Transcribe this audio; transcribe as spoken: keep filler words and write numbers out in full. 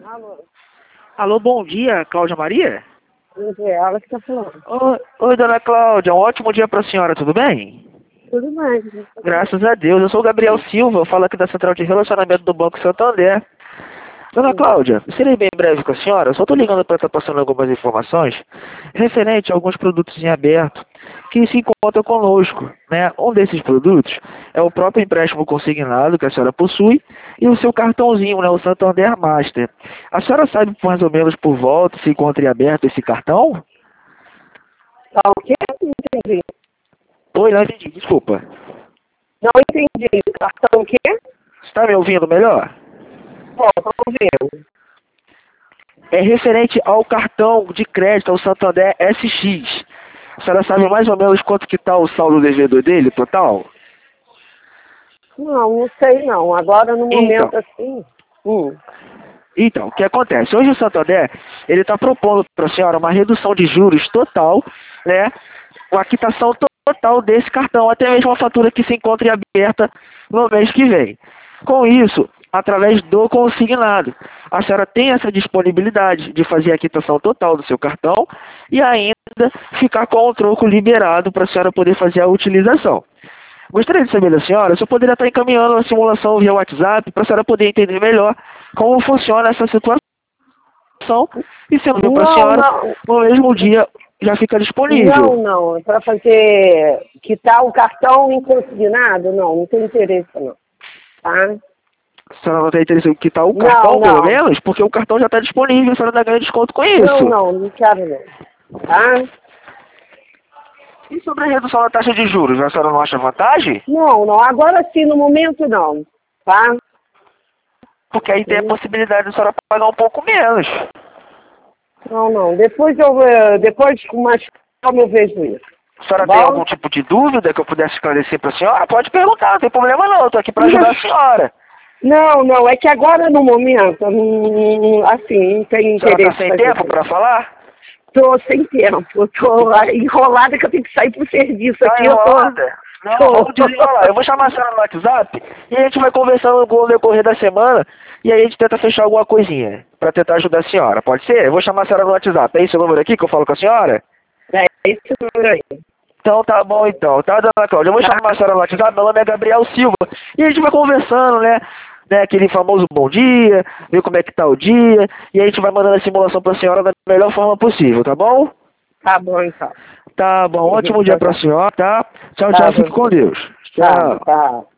Alô, Alô, bom dia, Cláudia Maria? é ela que tá falando. Oi, oi, dona Cláudia, um ótimo dia para a senhora, tudo bem? Tudo bem. gente. Graças a Deus, eu sou o Gabriel Silva, eu falo aqui da Central de Relacionamento do Banco Santander. Dona Cláudia, serei bem breve com a senhora, só estou ligando para estar passando algumas informações referente a alguns produtos em aberto que se encontram conosco, né? Um desses produtos é o próprio empréstimo consignado que a senhora possui e o seu cartãozinho, né? O Santander Master. A senhora sabe mais ou menos por volta se encontra em aberto esse cartão? Tá o quê? Não entendi. Oi, não entendi, desculpa. Não entendi. Cartão o quê? Está me ouvindo melhor? Bom, tô ouvindo. É referente ao cartão de crédito, ao Santander S X. A senhora sabe mais ou menos quanto que está o saldo devedor dele, total? Não, não sei não. Agora no momento Então, assim. Hum. então, o que acontece? Hoje o Santander, ele está propondo para a senhora uma redução de juros total, né? Uma quitação total desse cartão, até mesmo a fatura que se encontre aberta no mês que vem. Com isso, através do consignado, a senhora tem essa disponibilidade de fazer a quitação total do seu cartão e ainda ficar com o troco liberado para a senhora poder fazer a utilização. Gostaria de saber da senhora se eu poderia estar encaminhando uma simulação via WhatsApp para a senhora poder entender melhor como funciona essa situação e sendo para a Não, senhora não. no mesmo dia já fica disponível. Não, não. É para fazer. Quitar o cartão em consignado? Não, não tem interesse não. Tá? A senhora não tem interesse em quitar o Não, cartão, pelo não. menos? Porque o cartão já está disponível, a senhora dá ganho desconto com isso. Não, não, não quero não. Tá? E sobre a redução da taxa de juros, a senhora não acha vantagem? Não, não. Agora sim, no momento não. Tá? Porque aí tem a possibilidade de a senhora pagar um pouco menos. Não, não. Depois eu eh, depois com mais calma eu vejo isso. A senhora Bom? tem algum tipo de dúvida que eu pudesse esclarecer para a senhora? Pode perguntar, não tem problema não, eu estou aqui para ajudar a senhora. Não, não, é que agora no momento, hum, assim, não tem A senhora interesse. está sem fazer tempo isso. para falar? Tô sem tempo, eu tô enrolada que eu tenho que sair pro serviço Tá aqui, eu tô. enrolada? Não, tô. vamos desenrolar. Eu vou chamar a senhora no WhatsApp e a gente vai conversando com o decorrer da semana e aí a gente tenta fechar alguma coisinha para tentar ajudar a senhora. Pode ser? Eu vou chamar a senhora no WhatsApp. É esse o número aqui que eu falo com a senhora? É esse número aí. Então tá bom então, tá, dona Cláudia? Eu vou chamar a senhora no WhatsApp, meu nome é Gabriel Silva. E a gente vai conversando, né? né? Aquele famoso bom dia, ver como é que tá o dia. E a gente vai mandando a simulação pra senhora da melhor forma possível, tá bom? Tá bom, então. Tá bom, ótimo dia pra senhora, tá? Tchau, Tá tchau, bom. fique com Deus. Tá, Tchau. tá.